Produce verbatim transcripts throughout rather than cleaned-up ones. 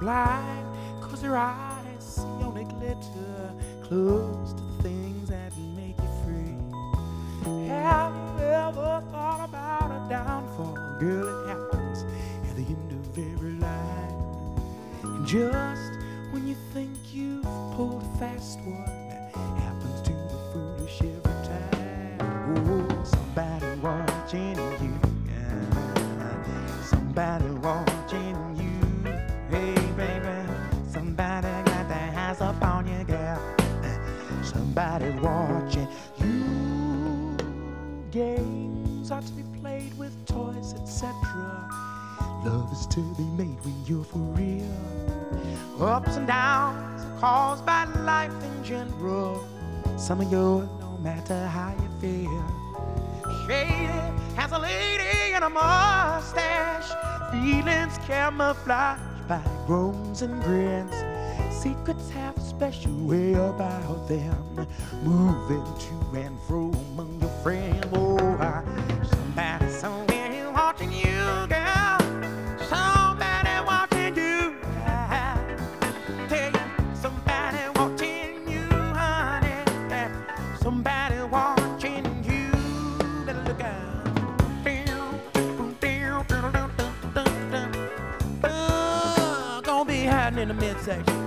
blind, cause their eyes see only glitter, close to the things that make you free. Have you ever thought about a downfall? Girl, it happens at the end of every line. And just when you think you've pulled a fast one, it happens to the foolish every time. Oh, somebody watching you, somebody watching you. Hey, baby, somebody got their eyes up on you, girl. Somebody watching you. Games are to be played with toys, et cetera. Love is to be made when you're for real. Ups and downs are caused by life in general. Some of yours, no matter how you feel. Shady has a lady and a mustache. Feelings camouflaged by groans and grins. Secrets have a special way about them, moving to and fro among your friends. Oh, I, somebody somewhere watching you, girl. Somebody watching you. I tell you, somebody watching you, honey. Somebody watching you. Better look out. Oh, gonna be hiding in the midsection.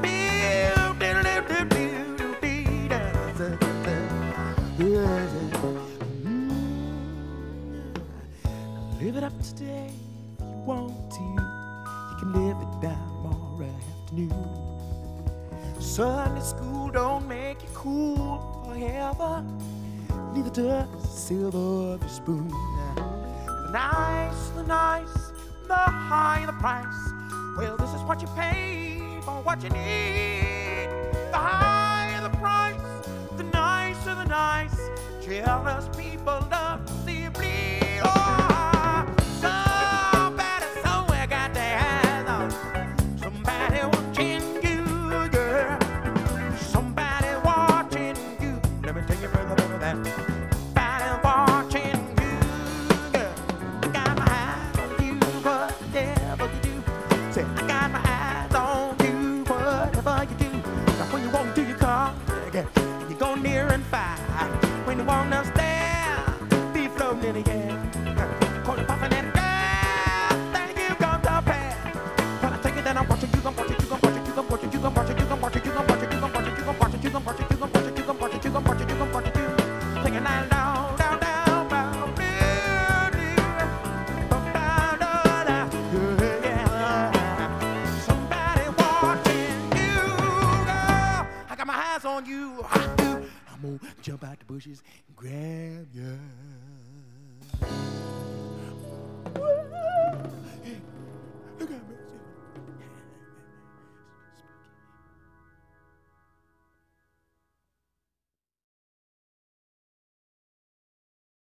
Live it up today if you want to. You can live it down tomorrow afternoon. Sunday school don't make you cool forever. Neither does the silver of your spoon. The nice, the nice, the higher the price. Well, this is what you pay for what you need. The higher the price, the nicer the nice. Jealous people love to see you bleed. Oh, somebody somewhere got their eyes on somebody watching you, girl. Somebody watching you. Let me tell you further than that. Somebody watching you, girl. I got my eyes on you, whatever you do. Say, I got my eyes on you, whatever you do. Now when you walk to your car, you go near and far. When you want us there, be floating in the air. Call you puffin' and girl, thank you come to pass. When I take it, then I'm watching you, gon' watch it, you gon' watch it, you gon' watch it, you gon' watch it, you gon' watch it, you gon' watch it, you gon' watch it, you gon' watch it, you gon' watch it, you gon' watch it, you gon' watch it, you gon' watch it, you gon' watch it, you. Take it down, down, down, down, down, down, down, down, down, yeah. Somebody watching you, girl. I got my eyes on you. I'm gonna jump out the bushes and grab ya.